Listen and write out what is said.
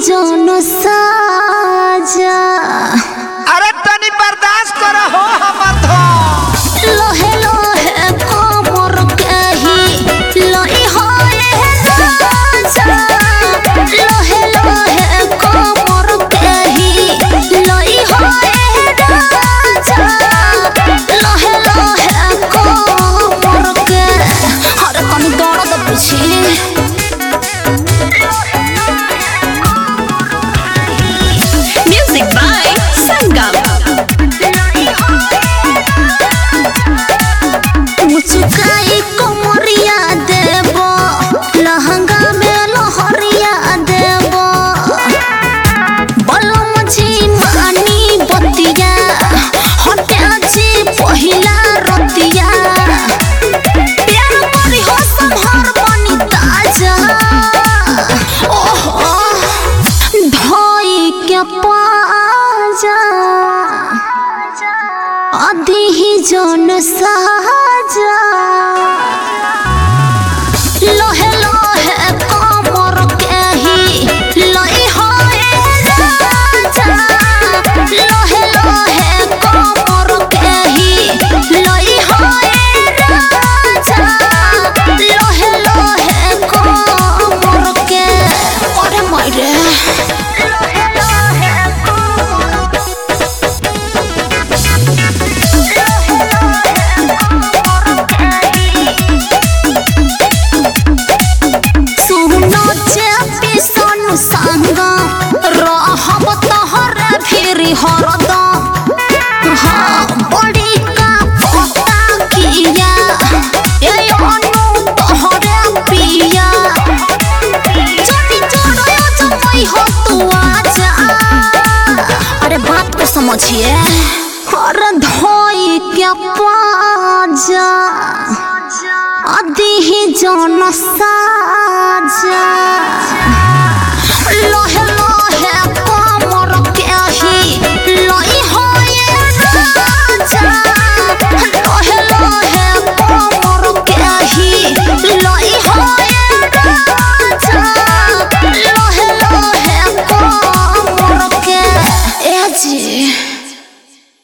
जन साजा अरे तनी बर्दाश्त करो हो हमर धो लोहे लोहे कमर के ही लई होए राजा लोहे लोहे कमर के ही लई होए राजा लोहे लोहे कमर के अरे कमी दर्द बुझी मुचुकाई कोमरिया देबो लहंगा में लहरिया देबो बलम जी मानी बतिया हटे जी पहिला रतिया प्यार करी हो संभर बनी ताजा ओहो धोई के पाजा आधी ही जन साजा लोहे लोहे कमर के ही लई होए राजा लोहे लोहे कमर के ही लई होए राजा लोहे लोहे कमर के अरे मायरे लोहे लोहे हरदम हाँ बड़ी का पता किया ये अनु तोहरे पिया चटी चढ़ो जमई हो तू आजा अरे बात को समझिए और धोई के पाजा आधी ही जन साजा